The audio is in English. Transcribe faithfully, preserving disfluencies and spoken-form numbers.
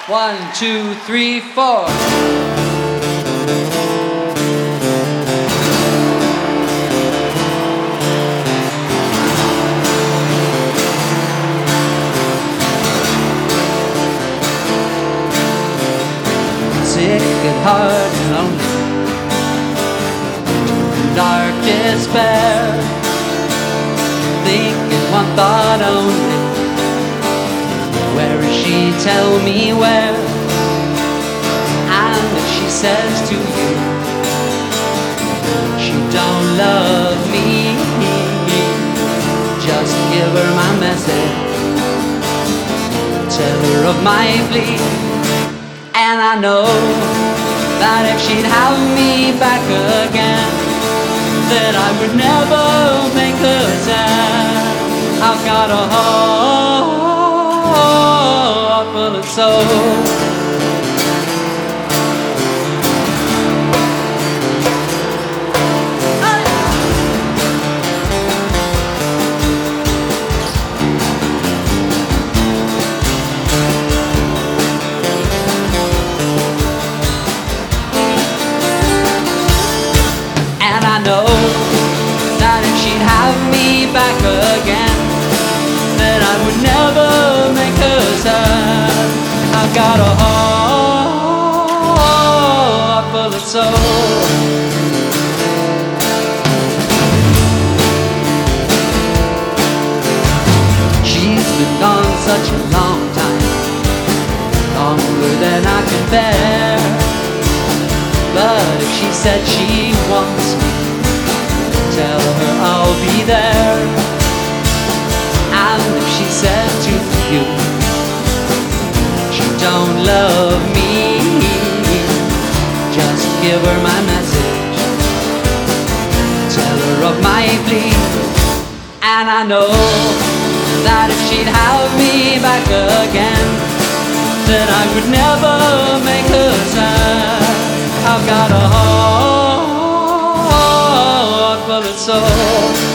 One, two, three, four. Sick at heart and lonely, dark despair, thinking one thought only. Where is she? Tell me where. And if she says to you she don't love me, just give her my message, tell her of my plea. And I know that if she'd have me back again, that I would never make her sad. I've got a heart full of soul. I know that if she'd have me back again, that I would never make her sad. I've got a heart full of soul. She's been gone such a long time, longer than I can bear. But if she said she wants me, tell her I'll be there. And if she said to you she don't love me, just give her my message, tell her of my plea. And I know that if she'd have me back again, that I would never make her sad. I've got a heart full of soul.